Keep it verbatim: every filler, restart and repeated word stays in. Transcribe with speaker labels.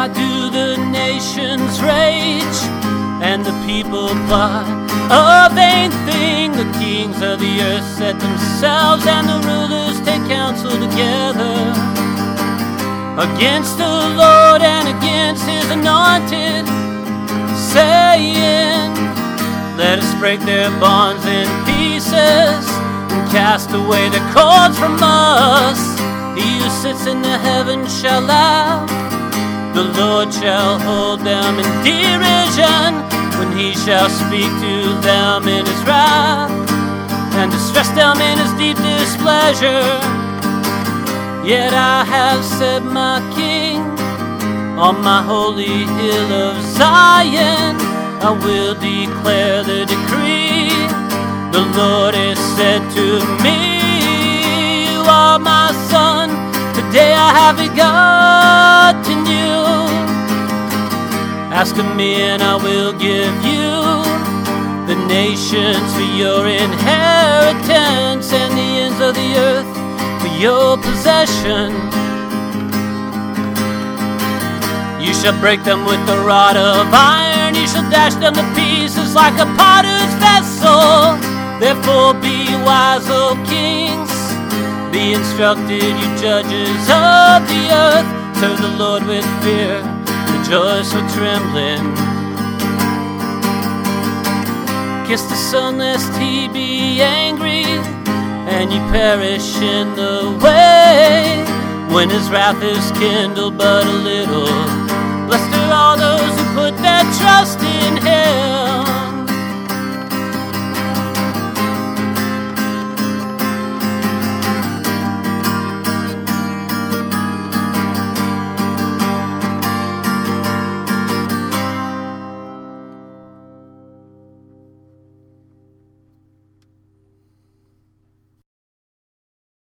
Speaker 1: Why do the nations rage and the people plot a vain thing? The kings of the earth set themselves and the rulers take counsel together against the Lord and against his anointed, saying, let us break their bonds in pieces and cast away their cords from us. He who sits in the heavens shall laugh. The Lord shall hold them in derision when he shall speak to them in his wrath and distress them in his deep displeasure. Yet I have set my King on my holy hill of Zion. I will declare the decree. The Lord has said to me, you are my son. Today I have begotten you. Ask of me and I will give you the nations for your inheritance and the ends of the earth for your possession. You shall break them with the rod of iron. You shall dash them to pieces like a potter's vessel. Therefore be wise, O kings. Be instructed, you judges of the earth. Serve the Lord with fear, rejoice with trembling. Kiss the Son lest he be angry and you perish in the way when his wrath is kindled but a little. Blessed